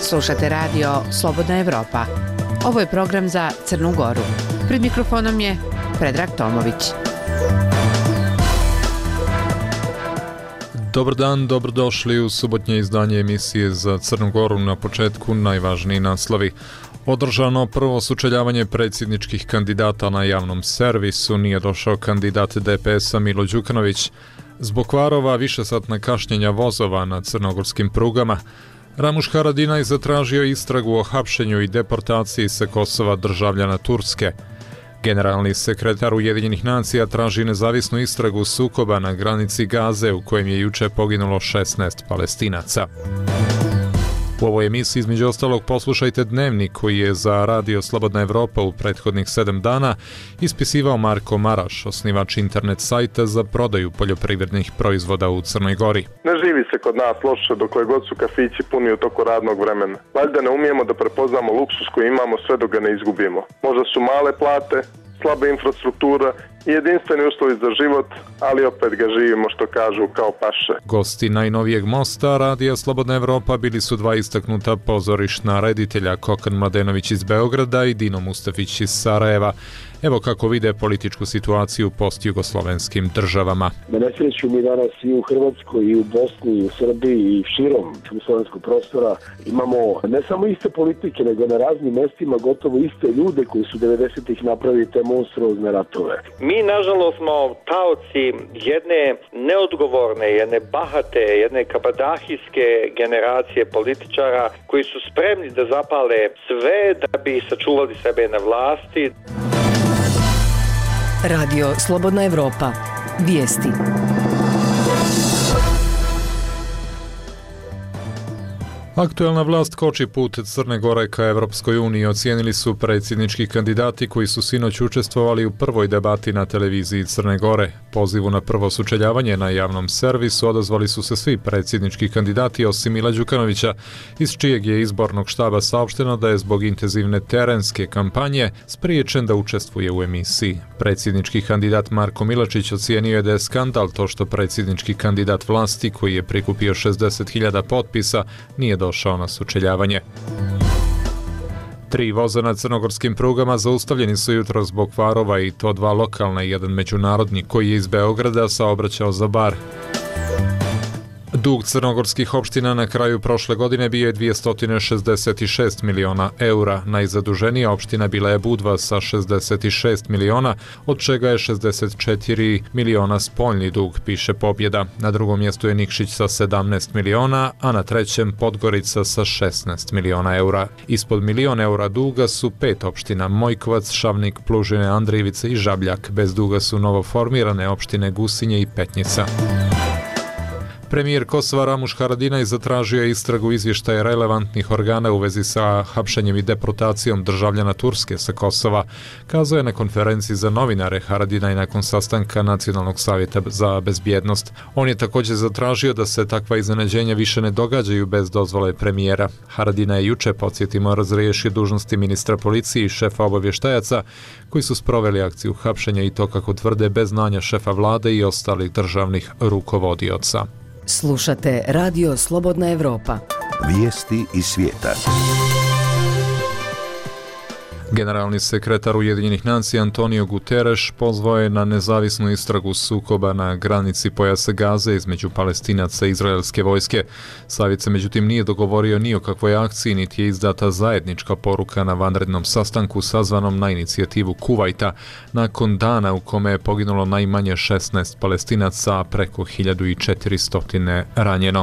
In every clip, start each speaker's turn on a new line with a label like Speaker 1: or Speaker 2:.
Speaker 1: Slušate radio Slobodna Evropa. Ovo je program za Crnu Goru. Pred mikrofonom je Predrag Tomović.
Speaker 2: Dobar dan, dobrodošli u subotnje izdanje emisije za Crnu Goru. Na početku najvažniji naslovi. Održano prvo sučeljavanje predsjedničkih kandidata na javnom servisu, nije došao kandidat DPS-a Milo Đukanović. Zbog kvarova višesatna kašnjenja vozova na crnogorskim prugama, Ramuš Haradinaj zatražio istragu o hapšenju i deportaciji sa Kosova državljana Turske. Generalni sekretar Ujedinjenih nacija traži nezavisnu istragu sukoba na granici Gaze u kojem je juče poginulo 16 Palestinaca. U ovoj emisiji između ostalog poslušajte dnevnik koji je za radio Slobodna Evropa u prethodnih 7 dana ispisivao Marko Maraš, osnivač internet sajta za prodaju poljoprivrednih proizvoda u Crnoj Gori.
Speaker 3: Ne živi se kod nas loše dokle god su kafići puni u toku radnog vremena. Valjda ne umijemo da prepoznamo luksus koji imamo sve dok ga ne izgubimo. Možda su male plate, slaba infrastruktura i jedinstveni uslovi za život, ali opet ga živimo, što kažu, kao paše.
Speaker 2: Gosti najnovijeg mosta radija Slobodna Evropa bili su dva istaknuta pozorišna reditelja, Kokan Mladenović iz Beograda i Dino Mustafić iz Sarajeva. Evo kako vide političku situaciju u postjugoslovenskim državama.
Speaker 4: Na nesreću mi danas i u Hrvatskoj, i u Bosni, i u Srbiji, i širom jugoslovenskog prostora imamo ne samo iste politike, nego na raznim mestima gotovo iste ljude koji su 90-ih napravili te monstruozne ratove.
Speaker 5: Mi, nažalost, smo taoci jedne neodgovorne, jedne bahate, jedne kabadahijske generacije političara koji su spremni da zapale sve da bi sačuvali sebe na vlasti.
Speaker 6: Radio Slobodna Evropa. Vijesti.
Speaker 2: Aktuelna vlast koči put Crne Gore ka Evropskoj uniji, ocijenili su predsjednički kandidati koji su sinoć učestvovali u prvoj debati na televiziji Crne Gore. Pozivu na prvo sučeljavanje na javnom servisu odazvali su se svi predsjednički kandidati osim Mila Đukanovića, iz čijeg je izbornog štaba saopšteno da je zbog intenzivne terenske kampanje spriječen da učestvuje u emisiji. Predsjednički kandidat Marko Milačić ocijenio je da je skandal to što predsjednički kandidat vlasti koji je prikupio 60.000 potpisa nije došao na sučeljavanje. 3 voza na crnogorskim prugama zaustavljeni su jutro zbog kvarova i to 2 lokalna i 1 međunarodni koji je iz Beograda saobraćao za Bar. Dug crnogorskih opština na kraju prošle godine bio je 266 miliona eura. Najzaduženija opština bila je Budva sa 66 miliona, od čega je 64 miliona spoljni dug, piše Pobjeda. Na drugom mjestu je Nikšić sa 17 miliona, a na trećem Podgorica sa 16 miliona eura. Ispod milion eura duga su 5 opština: Mojkovac, Šavnik, Plužine, Andrijevice i Žabljak. Bez duga su novoformirane opštine Gusinje i Petnjica. Premijer Kosova Ramuš Haradinaj zatražio je istragu izvještaja relevantnih organa u vezi sa hapšenjem i deportacijom državljana Turske sa Kosova, kazao je na konferenciji za novinare Haradinaj nakon sastanka Nacionalnog savjeta za bezbjednost. On je također zatražio da se takva iznenađenja više ne događaju bez dozvole premijera. Haradinaj je juče, podsjetimo, razriješio dužnosti ministra policije i šefa obavještajaca koji su sproveli akciju hapšenja i to, kako tvrde, bez znanja šefa vlade i ostalih državnih rukovodioca.
Speaker 6: Slušate Radio Slobodna Evropa.
Speaker 7: Vijesti iz svijeta.
Speaker 2: Generalni sekretar Ujedinjenih nacija Antonio Guterres pozvao je na nezavisnu istragu sukoba na granici pojasa Gaze između Palestinaca i izraelske vojske. Savjet se međutim nije dogovorio ni o kakvoj akciji, niti je izdata zajednička poruka na vanrednom sastanku sazvanom na inicijativu Kuvajta nakon dana u kome je poginulo najmanje 16 Palestinaca, a preko 1400 ranjeno.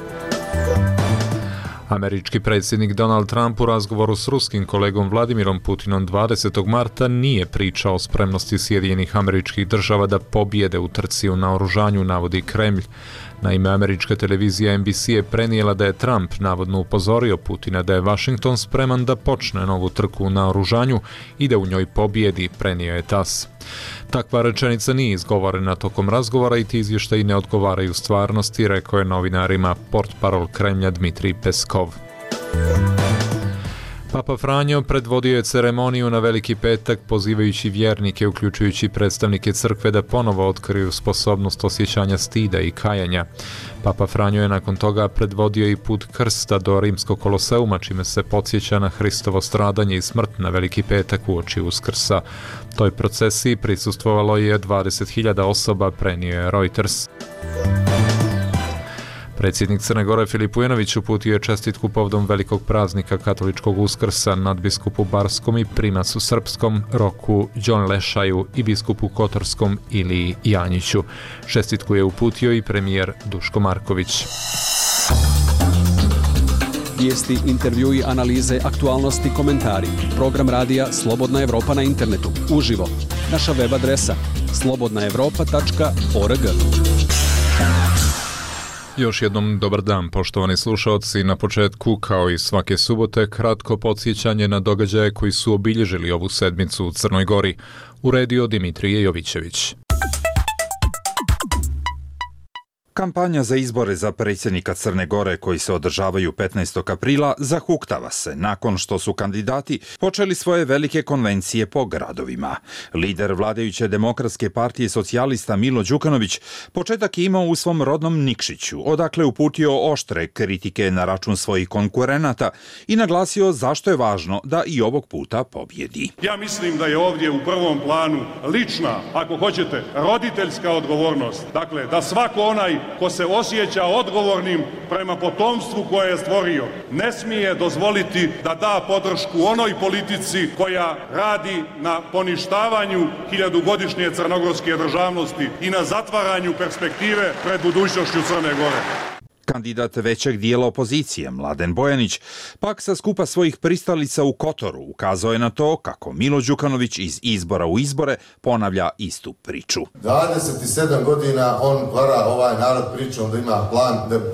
Speaker 2: Američki predsjednik Donald Trump u razgovoru s ruskim kolegom Vladimirom Putinom 20. marta nije pričao o spremnosti Sjedinjenih Američkih Država da pobjede u trci u naoružanju, navodi Kremlj. Naime, američka televizija NBC je prenijela da je Trump navodno upozorio Putina da je Washington spreman da počne novu trku u naoružanju i da u njoj pobjedi, prenio je TASS. Takva rečenica nije izgovorena tokom razgovora i ti izvještaji ne odgovaraju stvarnosti, rekao je novinarima portparol Kremlja Dmitrij Peskov. Papa Franjo predvodio je ceremoniju na Veliki petak pozivajući vjernike, uključujući predstavnike crkve, da ponovo otkriju sposobnost osjećanja stida i kajanja. Papa Franjo je nakon toga predvodio i put krsta do Rimskog koloseuma, čime se podsjeća na Hristovo stradanje i smrt na Veliki petak uoči Uskrsa. Toj procesiji prisustvovalo je 20.000 osoba, prenio je Reuters. Predsjednik Crne Gore Filip Vujanović uputio je čestitku povodom velikog praznika katoličkog Uskrsa nadbiskupu Barskom i primasu srpskom Roku Đonlešaju i biskupu Kotorskom Iliji Janjiću. Čestitku je uputio i premijer Duško Marković.
Speaker 8: Vijesti, intervjui, analize, aktualnosti, komentari. Program radija Slobodna Evropa na internetu. Uživo. Naša web adresa slobodnaevropa.org.
Speaker 2: Još jednom dobar dan, poštovani slušaoci. Na početku, kao i svake subote, kratko podsjećanje na događaje koji su obilježili ovu sedmicu u Crnoj Gori. Uredio Dimitrije Jovićević.
Speaker 9: Kampanja za izbore za predsjednika Crne Gore koji se održavaju 15. aprila zahuktava se nakon što su kandidati počeli svoje velike konvencije po gradovima. Lider vladajuće Demokratske partije socijalista Milo Đukanović početak je imao u svom rodnom Nikšiću, odakle uputio oštre kritike na račun svojih konkurenata i naglasio zašto je važno da i ovog puta pobjedi.
Speaker 10: Ja mislim da je ovdje u prvom planu lična, ako hoćete, roditeljska odgovornost. Dakle, da svako onaj ko se osjeća odgovornim prema potomstvu koje je stvorio, ne smije dozvoliti da da podršku onoj politici koja radi na poništavanju hiljadugodišnje crnogorske državnosti i na zatvaranju perspektive pred budućnošću Crne Gore.
Speaker 9: Kandidat većeg dijela opozicije, Mladen Bojanić, pak sa skupa svojih pristalica u Kotoru ukazao je na to kako Milo Đukanović iz izbora u izbore ponavlja istu priču.
Speaker 11: 27 godina on vara ovaj narod pričom da ima plan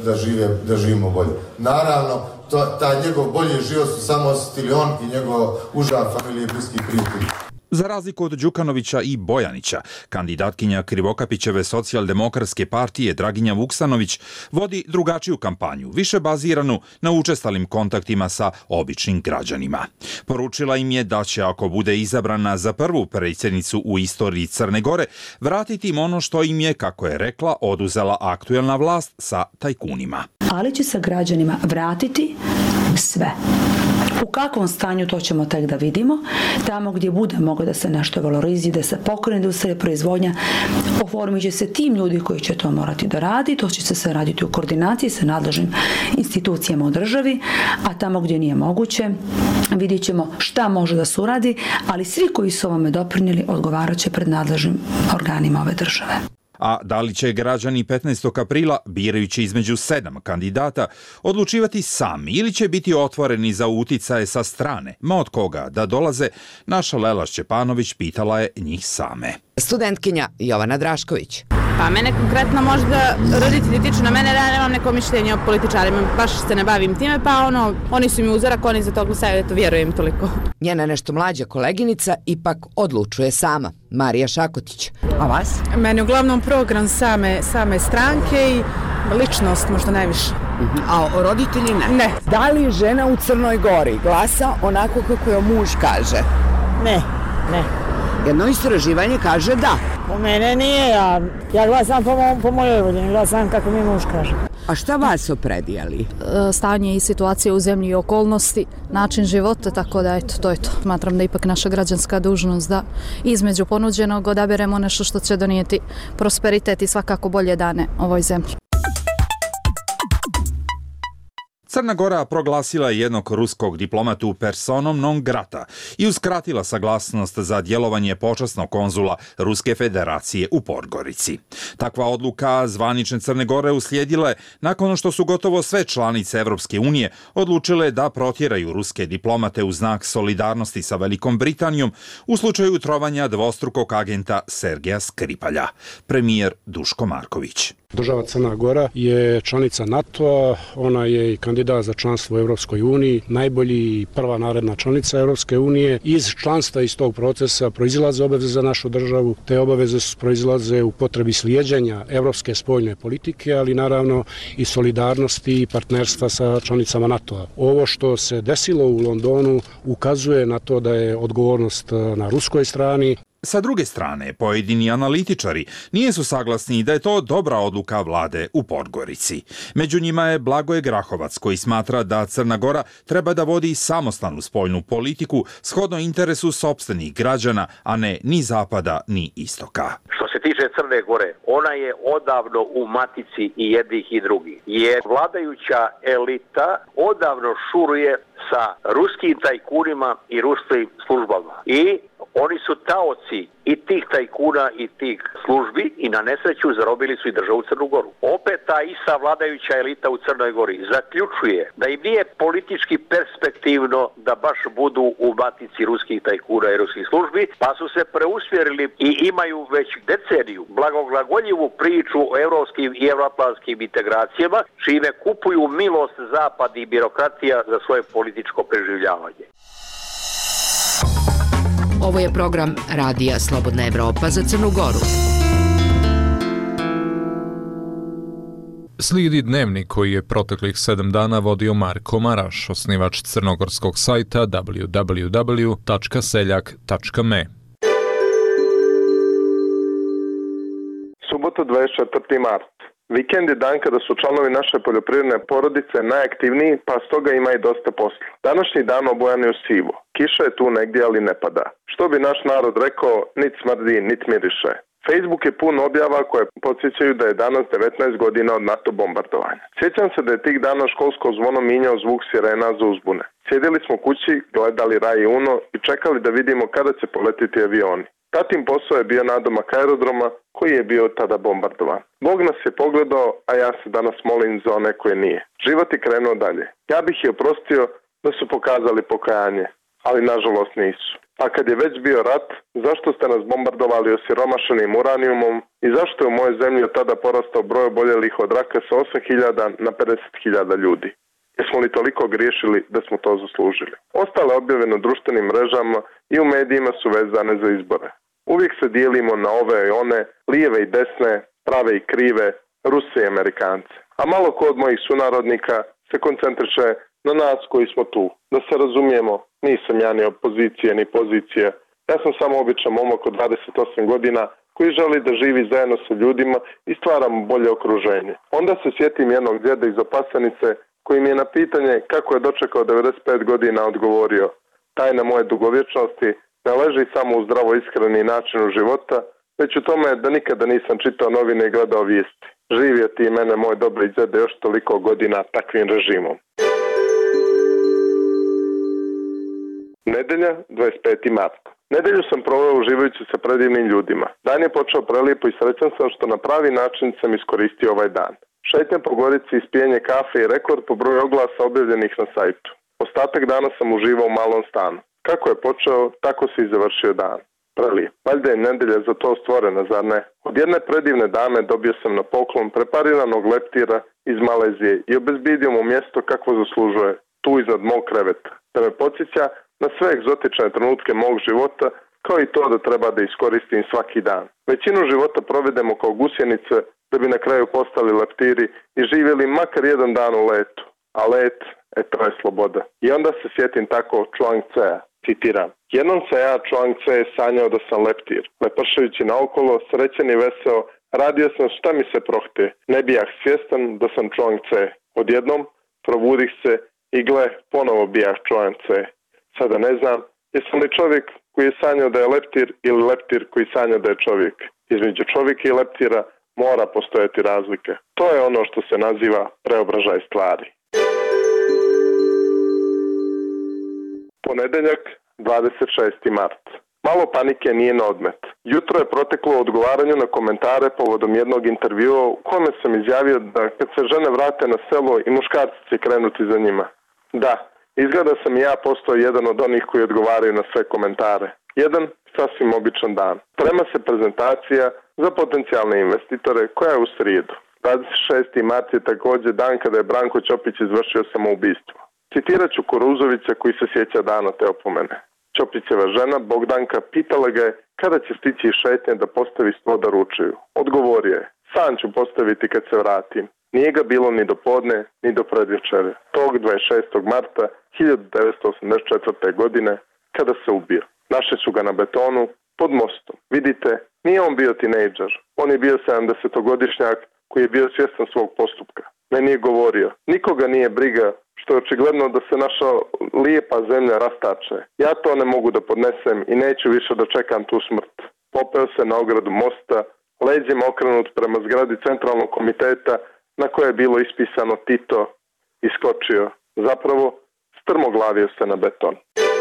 Speaker 11: da živimo bolje. Naravno, taj njegov bolji život su samo osjetili on i njegov uža familije i bliski prijatelji.
Speaker 9: Za razliku od Đukanovića i Bojanića, kandidatkinja Krivokapićeve socijaldemokratske partije Draginja Vuksanović vodi drugačiju kampanju, više baziranu na učestalim kontaktima sa običnim građanima. Poručila im je da će, ako bude izabrana za prvu predsjednicu u istoriji Crne Gore, vratiti im ono što im je, kako je rekla, oduzela aktuelna vlast sa tajkunima.
Speaker 12: Ali će se građanima vratiti sve. U kakvom stanju to ćemo tek da vidimo. Tamo gdje bude moglo da se nešto valorizuje, da se pokrene industrija, proizvodnja, oformit će se tim ljudi koji će to morati da radi. To će se sve raditi u koordinaciji sa nadležnim institucijama u državi, a tamo gdje nije moguće vidjet ćemo šta može da se uradi, ali svi koji su ovome doprinijeli odgovarat će pred nadležnim organima ove države.
Speaker 9: A da li će građani 15. aprila, birajući između 7 kandidata, odlučivati sami ili će biti otvoreni za uticaje sa strane, ma od koga da dolaze, naša Lela Šćepanović pitala je njih same.
Speaker 1: Studentkinja Jovana Drašković.
Speaker 13: Pa mene konkretno možda roditelji tiču na mene da ja nemam neko mišljenje o političarima, baš se ne bavim time, pa oni su mi uzorak, oni za to glasaju, eto vjerujem toliko.
Speaker 1: Njena nešto mlađa koleginica ipak odlučuje sama, Marija Šakotić. A vas?
Speaker 14: Meni uglavnom program same stranke i ličnost možda najviše.
Speaker 1: A o roditelji ne?
Speaker 14: Ne.
Speaker 15: Da li žena u Crnoj Gori glasa onako kako joj muž kaže?
Speaker 14: Ne.
Speaker 15: Jedno istraživanje kaže da.
Speaker 14: Po mene nije, ja glasam po mojoj volji, glasam kako mi muž kaže.
Speaker 15: A šta vas opredijeli?
Speaker 16: Stanje i situacije u zemlji i okolnosti, način života, tako da eto, to je to. Smatram da ipak naša građanska dužnost da između ponuđenog odaberemo nešto što će donijeti prosperitet i svakako bolje dane ovoj zemlji.
Speaker 9: Crna Gora proglasila je jednog ruskog diplomatu personom non grata i uskratila saglasnost za djelovanje počasnog konzula Ruske federacije u Podgorici. Takva odluka zvanične Crne Gore uslijedila je nakon što su gotovo sve članice Evropske unije odlučile da protjeraju ruske diplomate u znak solidarnosti sa Velikom Britanijom u slučaju trovanja dvostrukog agenta Sergeja Skripalja. Premijer Duško Marković.
Speaker 17: Država Crna Gora je članica NATO-a, ona je i kandidat za članstvo u Europskoj uniji, najbolji i prva naredna članica Europske unije. Iz članstva iz tog procesa proizilaze obaveze za našu državu, te obaveze proizilaze u potrebi slijeđenja evropske spoljne politike, ali naravno i solidarnosti i partnerstva sa članicama NATO-a. Ovo što se desilo u Londonu ukazuje na to da je odgovornost na ruskoj strani.
Speaker 9: Sa druge strane, pojedini analitičari nisu saglasni da je to dobra odluka vlade u Podgorici. Među njima je Blagoje Grahovac, koji smatra da Crna Gora treba da vodi samostalnu spoljnu politiku shodno interesu sopstvenih građana, a ne ni zapada ni istoka.
Speaker 18: Što se tiče Crne Gore, ona je odavno u matici i jednih i drugih, jer vladajuća elita odavno šuruje sa ruskim tajkunima i ruskim službama. I oni su taoci i tih tajkuna i tih službi i na nesreću zarobili su i državu Crnu Goru. Opet ta ista vladajuća elita u Crnoj Gori zaključuje da im nije politički perspektivno da baš budu u matici ruskih tajkuna i ruskih službi, pa su se preusmjerili i imaju već deceniju blagoglagoljivu priču o evropskim i evroatlantskim integracijama, čime kupuju milost zapad i birokratija za svoje političko preživljavanje.
Speaker 1: Ovo je program Radija Slobodna Evropa za Crnu Goru.
Speaker 2: Slijedi dnevnik koji je proteklih 7 dana vodio Marko Maraš, osnivač crnogorskog sajta www.seljak.me.
Speaker 3: Subota 24. mart. Vikend je dan kada su članovi naše poljoprivredne porodice najaktivniji, pa stoga ima i dosta posla. Današnji dan obojan je u sivo. Kiša je tu negdje, ali ne pada. Što bi naš narod rekao, nit smrdi, nit miriše. Facebook je pun objava koje podsjećaju da je danas 19 godina od NATO bombardovanja. Sjećam se da je tih dana školsko zvono minjao zvuk sirena za uzbune. Sjedili smo kući, gledali Raj i Uno i čekali da vidimo kada će poletiti avioni. Tatin posao je bio nadomak aerodroma koji je bio tada bombardovan. Bog nas je pogledao, a ja se danas molim za one koje nije. Život je krenuo dalje. Ja bih je oprostio da su pokazali pokajanje, ali nažalost nisu. A kad je već bio rat, zašto ste nas bombardovali osiromašenim uranijumom i zašto je u mojoj zemlji od tada porastao broj oboljelih od raka sa 8.000 na 50.000 ljudi? Jesmo li toliko griješili da smo to zaslužili? Ostale objave na društvenim mrežama i u medijima su vezane za izbore. Uvijek se dijelimo na ove i one, lijeve i desne, prave i krive, Ruse i Amerikance. A malo ko od mojih sunarodnika se koncentriše na nas koji smo tu. Da se razumijemo, nisam ja ni opozicija ni pozicija. Ja sam samo običan momak od 28 godina koji želi da živi zajedno sa ljudima i stvaramo bolje okruženje. Onda se sjetim jednog djeda iz Opasanice koji mi je na pitanje kako je dočekao 95 godina odgovorio: tajna moje dugovječnosti ne leži samo u zdravo iskreni načinu života, već u tome da nikada nisam čitao novine i gledao vijesti. Živio ti i mene, moj dobri djede, još toliko godina takvim režimom. Nedelja, 25. mart. Nedelju sam proveo uživajući sa predivnim ljudima. Dan je počeo prelijepo i srećan sam što na pravi način sam iskoristio ovaj dan. Šetnja po Gorici, ispijenje kafe i rekord po broju oglasa objavljenih na sajtu. Ostatak dana sam uživao u malom stanu. Kako je počeo, tako se i završio dan. Prelijep. Valjda je nedelja za to stvorena, zar ne? Od jedne predivne dame dobio sam na poklon prepariranog leptira iz Malezije i obezbijedio mu mjesto kakvo zaslužuje, tu iznad mog kreveta, da me podsjeća na sve egzotične trenutke mog života, kao i to da treba da iskoristim svaki dan. Većinu života provedemo kao gusjenice da bi na kraju postali leptiri i živjeli makar jedan dan u letu. A let, to je sloboda. I onda se sjetim tako Chuang Tse-a, citiram: jednom se ja, Chuang Tse, sanjao da sam leptir. Lepršajući naokolo, srećen i veseo, radio sam šta mi se prohte. Ne bijah svjestan da sam Chuang Tse. Odjednom probudih se i gle, ponovo bijah Chuang Tse. Sada ne znam, jesam li čovjek koji je sanjao da je leptir ili leptir koji sanja da je čovjek. Između čovjeka i leptira mora postojati razlike. To je ono što se naziva preobražaj stvari. Ponedeljak, 26. mart. Malo panike nije na odmet. Jutro je proteklo u odgovaranju na komentare povodom jednog intervjua u kome sam izjavio da kad se žene vrate na selo i muškarci će krenuti za njima. Da, izgleda sam i ja postao jedan od onih koji odgovaraju na sve komentare. Jedan sasvim običan dan. Prema se prezentacija za potencijalne investitore koja je u srijedu. 26. mart je također dan kada je Branko Ćopić izvršio samoubistvo. Citirat ću Kuruzovića koji se sjeća dana te opomene. Ćopićeva žena, Bogdanka, pitala ga je kada će stići iz šetnje da postavi sto da ručaju. Odgovorio je, sam ću postaviti kad se vratim. Nije ga bilo ni do podne, ni do predvečere. Tog 26. marta 1984. godine kada se ubio. Našli su ga na betonu pod mostom. Vidite, nije on bio tinejdžer. On je bio 70-godišnjak koji je bio svjestan svog postupka. Meni je govorio, nikoga nije briga što je očigledno da se naša lijepa zemlja rastače. Ja to ne mogu da podnesem i neću više da čekam tu smrt. Popeo se na ogradu mosta, leđima okrenut prema zgradi centralnog komiteta na koje je bilo ispisano Tito, iskočio. Zapravo, strmoglavio se na beton.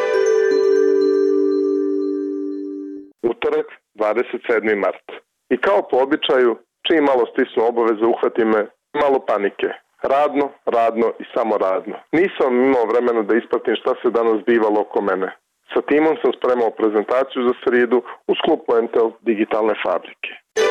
Speaker 3: Utorak, 27. mart. I kao po običaju, čim malo stisnu obaveze, uhvati me malo panike. Radno i samo radno. Nisam imao vremena da ispratim šta se danas bivalo oko mene. Sa timom sam spremao prezentaciju za srijedu u sklopu Entel digitalne fabrike.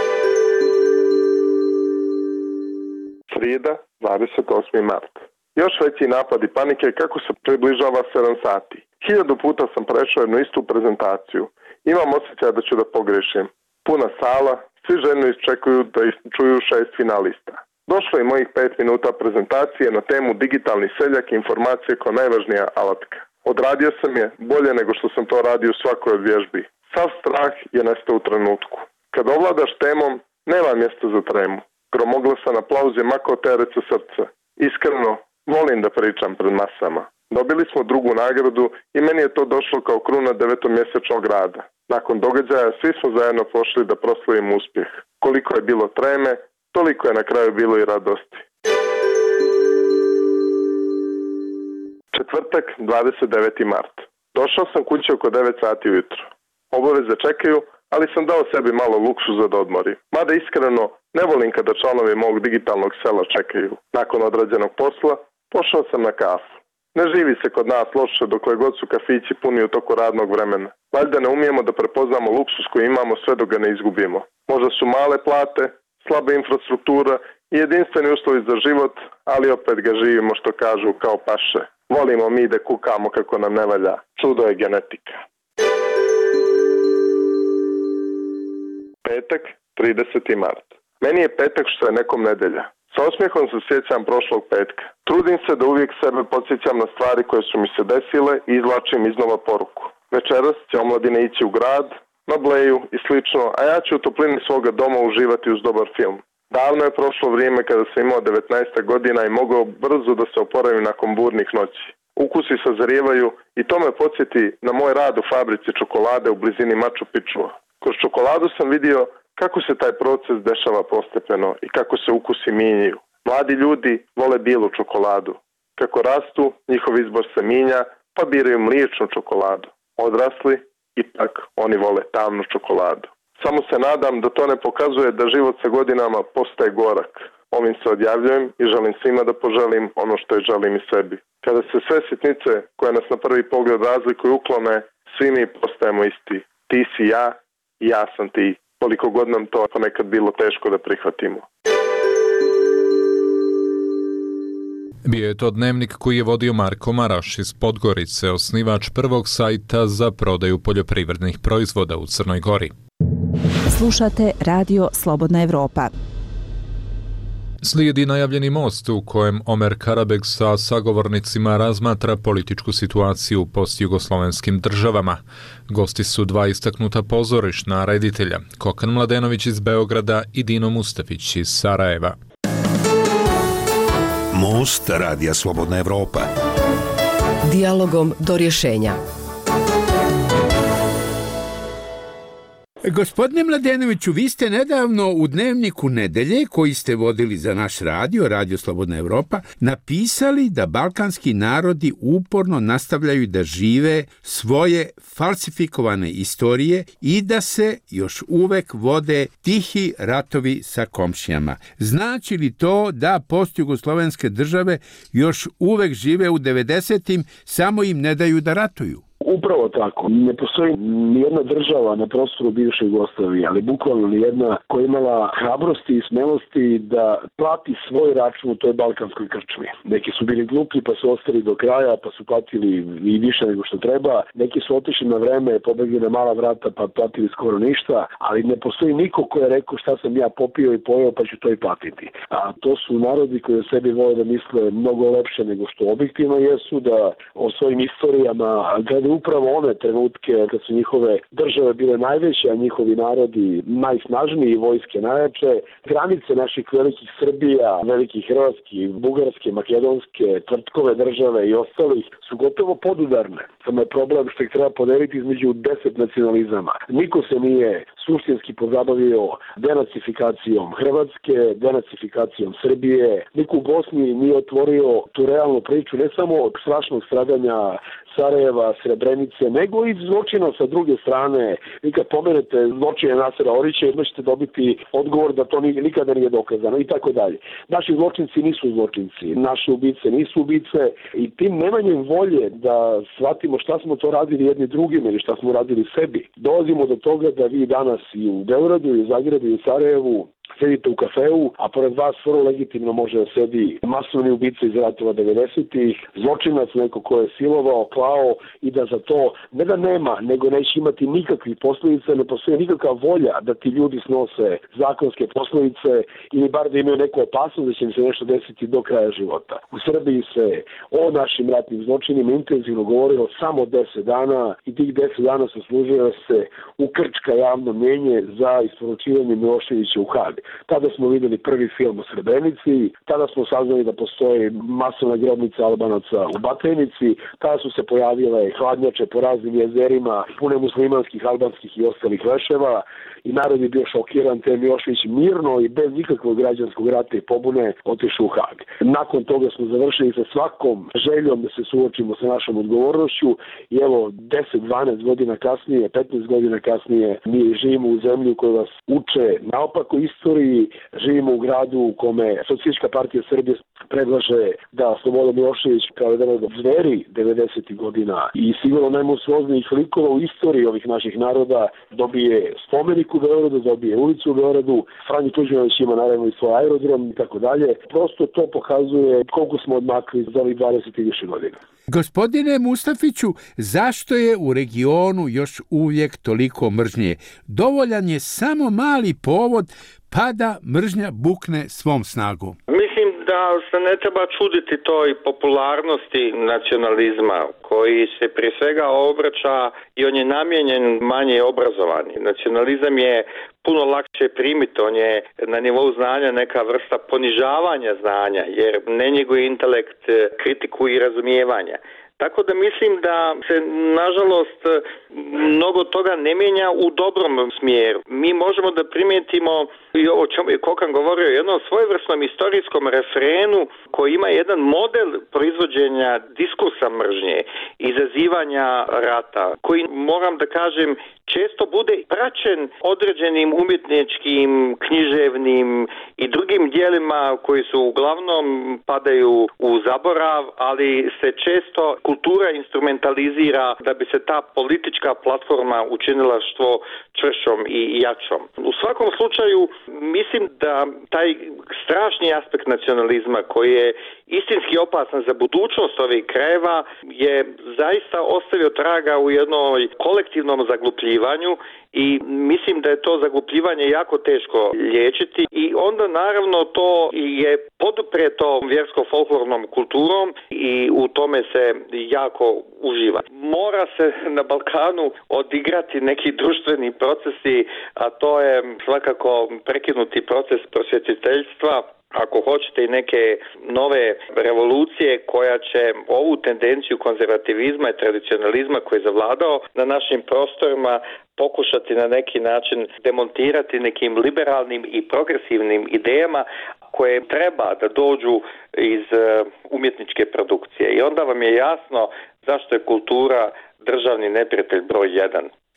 Speaker 3: Srijeda, 28. mart. Još veći napadi panike kako se približava 7 sati. 1000 puta sam prešao jednu istu prezentaciju. Imam osjećaj da ću da pogrešim. Puna sala, svi željno iščekuju da čuju 6 finalista. Došlo je mojih 5 minuta prezentacije na temu digitalni seljak i informacije kao najvažnija alatka. Odradio sam je bolje nego što sam to radio u svakoj od vježbi. Sav strah je nestao u trenutku. Kad ovladaš temom, nema mjesta za tremu. Gromoglasan aplauz je makao teret sa srca. Iskreno, volim da pričam pred masama. Dobili smo drugu nagradu i meni je to došlo kao kruna 9-mjesečnog rada. Nakon događaja svi smo zajedno pošli da proslavimo uspjeh. Koliko je bilo treme, toliko je na kraju bilo i radosti. Četvrtak, 29. mart. Došao sam kući oko 9 sati ujutro. Obaveze čekaju, ali sam dao sebi malo luksuza da odmorim. Mada iskreno, ne volim kada članovi mog digitalnog sela čekaju. Nakon odrađenog posla, pošao sam na kafu. Ne živi se kod nas loše dokle god su kafići puni u toku radnog vremena. Valjda ne umijemo da prepoznamo luksus koji imamo sve dok ga ne izgubimo. Možda su male plate, slaba infrastruktura i jedinstveni uslovi za život, ali opet ga živimo što kažu kao paše. Volimo mi da kukamo kako nam ne valja. Čudo je genetika. Petak, 30. mart. Meni je petak što je nekom nedelja. Sa osmijehom se sjećam prošlog petka. Trudim se da uvijek sebe podsjećam na stvari koje su mi se desile i izvlačim iznova poruku. Večeras će omladine ići u grad, na bleju i slično, a ja ću u toplini svoga doma uživati uz dobar film. Davno je prošlo vrijeme kada sam imao 19 godina i mogao brzo da se oporavim nakon burnih noći. Ukusi sazrijevaju i to me podsjeti na moj rad u fabrici čokolade u blizini Machu Picchua. Kroz čokoladu sam vidio kako se taj proces dešava postepeno i kako se ukusi mijenjaju. Mladi ljudi vole bijelu čokoladu. Kako rastu, njihov izbor se mijenja, pa biraju mliječnu čokoladu. Odrasli, ipak oni vole tamnu čokoladu. Samo se nadam da to ne pokazuje da život sa godinama postaje gorak. Ovim se odjavljujem i želim svima da poželim ono što je želim i sebi. Kada se sve sitnice koje nas na prvi pogled razlikuju uklone, svi mi postajemo isti. Ti si ja i ja sam ti. Koliko god nam to ponekad bilo teško da prihvatimo.
Speaker 2: Bio je to dnevnik koji je vodio Marko Maraš iz Podgorice, osnivač prvog sajta za prodaju poljoprivrednih proizvoda u Crnoj Gori.
Speaker 19: Slušate Radio Slobodna Evropa.
Speaker 2: Slijedi najavljeni most u kojem Omer Karabeg sa sagovornicima razmatra političku situaciju u postjugoslovenskim državama. Gosti su dva istaknuta pozorišna reditelja, Kokan Mladenović iz Beograda i Dino Mustafić iz Sarajeva.
Speaker 7: Most Radija Slobodna Evropa.
Speaker 6: Dijalogom do rješenja.
Speaker 20: Gospodine Mladenoviću, vi ste nedavno u Dnevniku nedelje, koji ste vodili za naš radio, Radio Slobodna Evropa, napisali da balkanski narodi uporno nastavljaju da žive svoje falsifikovane istorije i da se još uvek vode tihi ratovi sa komšijama. Znači li to da postjugoslovenske države još uvek žive u 90-im, samo im ne daju da ratuju?
Speaker 4: Upravo tako. Ne postoji nijedna država na prostoru bivše Jugoslavije, ali bukvalno nijedna koja je imala hrabrosti i smelosti da plati svoj račun u toj balkanskoj krčmi. Neki su bili glupi pa su ostali do kraja, pa su platili i više nego što treba. Neki su otišli na vreme, pobegli na mala vrata pa platili skoro ništa, ali ne postoji niko ko je rekao šta sam ja popio i pojeo pa ću to i platiti. A to su narodi koji o sebi vole da misle mnogo lepše nego što objektivno jesu, da o svojim istorijama gledaju upravo one trenutke kad su njihove države bile najveće, a njihovi narodi najsnažniji, vojske najjače. Granice naših velikih Srbija, velikih Hrvatskih, Bugarske, Makedonske, Tvrtkove države i ostalih su gotovo podudarne. Samo je problem što ih treba podeliti između 10 nacionalizama. Niko se nije suštinski pozabavio denacifikacijom Hrvatske, denacifikacijom Srbije. Niko u Bosni nije otvorio tu realnu priču ne samo od strašnog stradanja Sarajeva, Srebrenice, nego i zločina sa druge strane. Vi kad pomenete zločine Nasera Orića, jedno ćete dobiti odgovor da to nikada nije dokazano i tako dalje. Naši zločinci nisu zločinci, naše ubice nisu ubice i tim nemanjem volje da shvatimo šta smo to radili jedni drugim ili šta smo radili sebi. Dolazimo do toga da vi danas i u Beogradu, i u Zagrebu, i u Sarajevu sedite u kafeu, a pored vas vrlo legitimno može da sedi masovni ubica iz ratova 90-ih, zločinac, neko ko je silovao, klao i da za to ne da nema, nego neće imati nikakvih posljedica, ne postoji nikakva volja da ti ljudi snose zakonske posljedice ili bar da imaju neku opasnost da će im se nešto desiti do kraja života. U Srbiji se o našim ratnim zločinima intenzivno govorilo samo 10 dana i tih 10 dana su služile se ukrčka javno mnjenje za isporučivanje Miloševića u Hag. Tada smo videli prvi film o Srebrenici, tada smo saznali da postoji masovna grobnica Albanaca u Batajnici, tada su se pojavile hladnjače po raznim jezerima, pune muslimanskih, albanskih i ostalih leševa i narod je bio šokiran, te Milošević mirno i bez nikakvog građanskog rata i pobune otišao u Hag. Nakon toga smo završili sa svakom željom da se suočimo sa našom odgovornošću i evo 10-12 godina kasnije, 15 godina kasnije mi živimo u zemlji u kojoj vas uče naopako istoriji, živimo u gradu u kome Socijalistička partija Srbije predlaže da Slobodan Milošević kao jedan od zveri 90. godina i sigurno najmonstruoznijih likova u istoriji ovih naših naroda dobije spomenik u Beogradu, dobije ulicu u Beogradu, Franjo Tuđmanović ima naravno i svoj aerodrom i tako dalje. Prosto to pokazuje koliko smo odmakli za ovih 20 i više godina.
Speaker 20: Gospodine Mustafiću, zašto je u regionu još uvijek toliko mržnje? Dovoljan je samo mali povod pa da mržnja bukne svom snagom.
Speaker 5: Mislim da se ne treba čuditi toj popularnosti nacionalizma koji se prije svega obraća i on je namijenjen manje obrazovani. Nacionalizam je puno lakše primiti, on je na nivou znanja neka vrsta ponižavanja znanja jer ne njeguje intelekt, kritiku i razumijevanja. Tako da mislim da se, nažalost, mnogo toga ne mijenja u dobrom smjeru. Mi možemo da primijetimo, i o čemu je Kokan govorio, jednom svojevrsnom istorijskom refrenu koji ima jedan model proizvođenja diskursa mržnje, izazivanja rata, koji, moram da kažem, često bude praćen određenim umjetničkim, književnim i drugim dijelima koji su uglavnom padaju u zaborav, ali se često kultura instrumentalizira da bi se ta politička platforma učinila što čvršćom i jačom. U svakom slučaju mislim da taj strašni aspekt nacionalizma koji je istinski opasan za budućnost ovih krajeva je zaista ostavio traga u jednom kolektivnom zaglupljivanju i mislim da je to zaglupljivanje jako teško liječiti i onda naravno to je poduprijeto vjersko-folklornom kulturom i u tome se jako uživa. Mora se na Balkanu odigrati neki društveni procesi, a to je svakako prekinuti proces prosvjetiteljstva, ako hoćete i neke nove revolucije koja će ovu tendenciju konzervativizma i tradicionalizma koji je zavladao na našim prostorima pokušati na neki način demontirati nekim liberalnim i progresivnim idejama koje treba da dođu iz umjetničke produkcije. I onda vam je jasno zašto je kultura državni neprijatelj broj 1.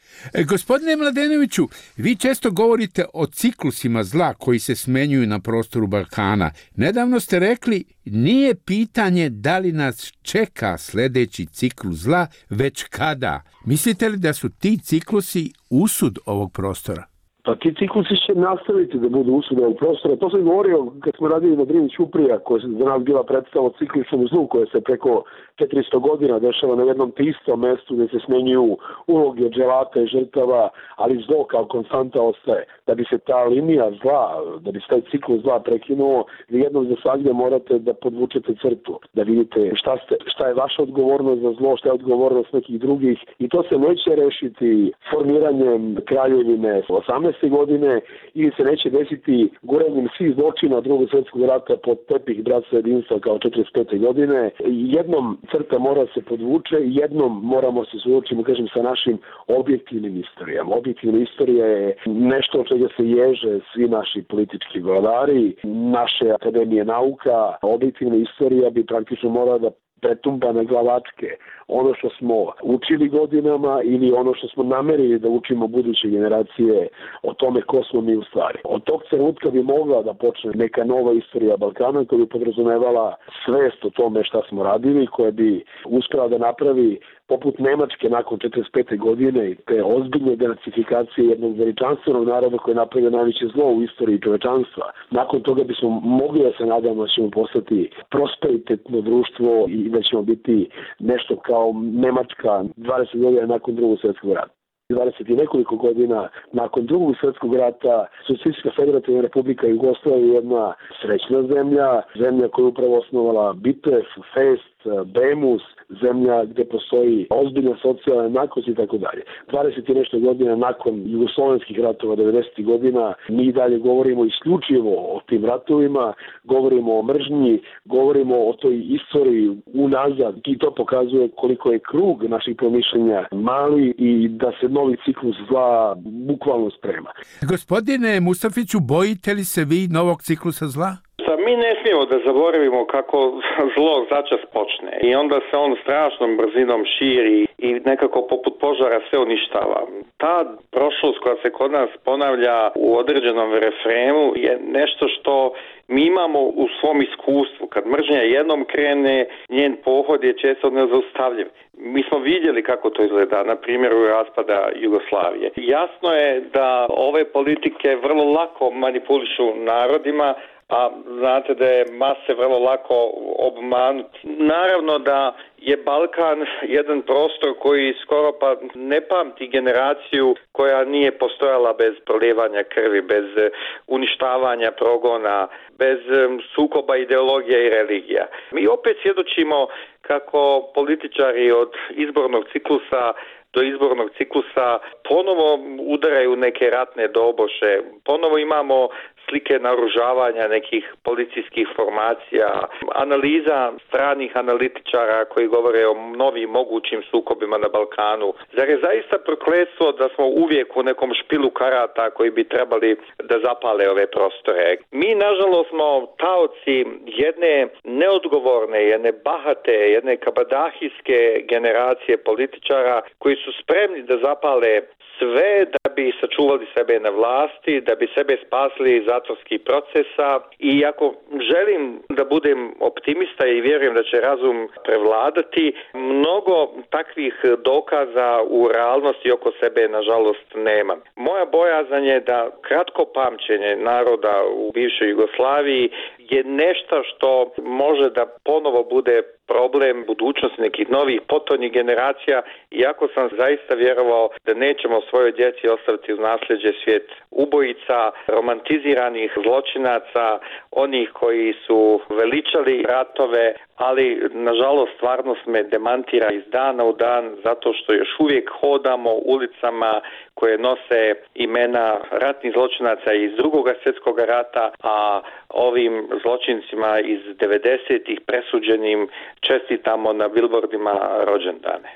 Speaker 20: Gospodine Mladenoviću, vi često govorite o ciklusima zla koji se smenjuju na prostoru Balkana. Nedavno ste rekli, nije pitanje da li nas čeka sljedeći ciklus zla, već kada. Mislite li da su ti ciklusi usud ovog prostora?
Speaker 4: Pa ti ciklusi će nastaviti da budu usud ovog prostora. To sam govorio kad smo radili na Drini Ćuprija, koja je za nas bila predstava o cikličnom zlu, koja se preko 400 godina dešava na jednom te istom mestu gdje se smenjuju uloge dželata i žrtava, ali zlo kao konstanta ostaje. Da bi se ta linija zla, da bi se taj ciklus zla prekinuo, vi jednom za svagdje morate da podvučete crtu, da vidite šta je vaša odgovornost za zlo, šta je odgovornost nekih drugih, i to se neće rešiti formiranjem kraljevine 18. godine ili se neće desiti guranjem svih zločina Drugog svjetskog rata pod tepih bratstva jedinstva kao 45. godine. Jednom crta mora se podvuče i jednom moramo se suočiti, kažem, sa našim objektivnim istorijama. Objektivna istorija je nešto od čega se ježe svi naši politički vladari, naše akademije nauka. Objektivna istorija bi praktično morala da pretumba na glavačke ono što smo učili godinama ili ono što smo namerili da učimo buduće generacije o tome ko smo mi u stvari. Od tog trenutka bi mogla da počne neka nova istorija Balkana koja bi podrazumevala svest o tome šta smo radili, koja bi uspela da napravi poput Nemačke nakon 45. godine i te ozbiljne denacifikacije jednog veličanstvenog naroda koji je napravio najveće zlo u istoriji čovečanstva. Nakon toga bismo mogli da se nadamo da ćemo postati prosperitetno društvo i da ćemo biti nešto kao Nemačka 20 godina nakon Drugog svjetskog rata. 20 i nekoliko godina nakon Drugog svjetskog rata Socijalistička federativna republika Jugoslavija je jedna srećna zemlja koju je upravo osnovala Bitef, Fest, Bemus, zemlja gdje postoji ozbiljna socijalna jednakost i tako dalje. 20 i nešto godina nakon jugoslovenskih ratova 90. godina mi dalje govorimo isključivo o tim ratovima, govorimo o mržnji, govorimo o toj istoriji unazad i to pokazuje koliko je krug naših promišljenja mali i da se novi ciklus zla bukvalno sprema.
Speaker 20: Gospodine Mustafiću, bojite li se vi novog ciklusa zla?
Speaker 5: Mi ne smijemo da zaboravimo kako zlo začas počne i onda se on strašnom brzinom širi i nekako poput požara sve uništava. Ta prošlost koja se kod nas ponavlja u određenom refrenu je nešto što mi imamo u svom iskustvu. Kad mržnja jednom krene, njen pohod je često nezaustavljiv. Mi smo vidjeli kako to izgleda na primjeru raspada Jugoslavije. Jasno je da ove politike vrlo lako manipulišu narodima, a znate da je mase vrlo lako obmanuti. Naravno da je Balkan jedan prostor koji skoro pa ne pamti generaciju koja nije postojala bez prolijevanja krvi, bez uništavanja progona, bez sukoba ideologija i religija. Mi opet svjedočimo kako političari od izbornog ciklusa do izbornog ciklusa ponovo udaraju neke ratne doboše, ponovo imamo slike naoružavanja nekih policijskih formacija, analiza stranih analitičara koji govore o novim mogućim sukobima na Balkanu. Zar je zaista prokletstvo da smo uvijek u nekom špilu karata koji bi trebali da zapale ove prostore? Mi, nažalost, smo taoci jedne neodgovorne, jedne bahate, jedne kabadahijske generacije političara koji su spremni da zapale sve da bi sačuvali sebe na vlasti, da bi sebe spasili iz zatvorskih procesa. I ako želim da budem optimista i vjerujem da će razum prevladati, mnogo takvih dokaza u realnosti oko sebe nažalost nema. Moja bojazan je da kratko pamćenje naroda u bivšoj Jugoslaviji je nešto što može da ponovo bude problem budućnosti nekih novih potonjih generacija, iako sam zaista vjerovao da nećemo svojoj djeci ostaviti u nasljeđe svijet ubojica, romantiziranih zločinaca, onih koji su veličali ratove, ali nažalost stvarnost me demantira iz dana u dan zato što još uvijek hodamo ulicama koje nose imena ratnih zločinaca iz Drugog svjetskog rata, a ovim zločincima iz 90-ih presuđenim čestitamo na bilbordima rođendane.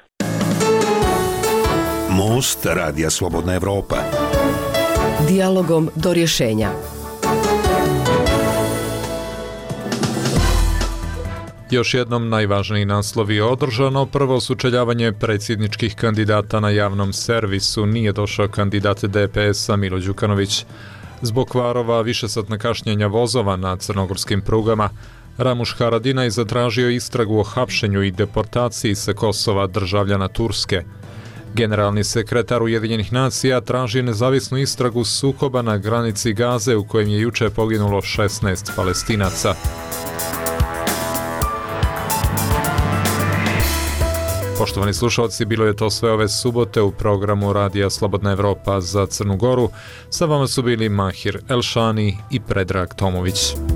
Speaker 7: Most Radija Slobodna Evropa.
Speaker 6: Dijalogom do rješenja.
Speaker 2: Još jednom najvažniji naslovi je održano. Prvo sučeljavanje predsjedničkih kandidata na javnom servisu. Nije došao kandidat DPS-a Milo Đukanović. Zbog kvarova višesatna kašnjenja vozova na crnogorskim prugama, Ramuš Haradinaj zatražio istragu o hapšenju i deportaciji sa Kosova državljana Turske. Generalni sekretar Ujedinjenih nacija traži nezavisnu istragu sukoba na granici Gaze u kojem je juče poginulo 16 Palestinaca. Poštovani slušalci, bilo je to sve ove subote u programu Radija Slobodna Evropa za Crnu Goru. Sa vama su bili Mahir Elšani i Predrag Tomović.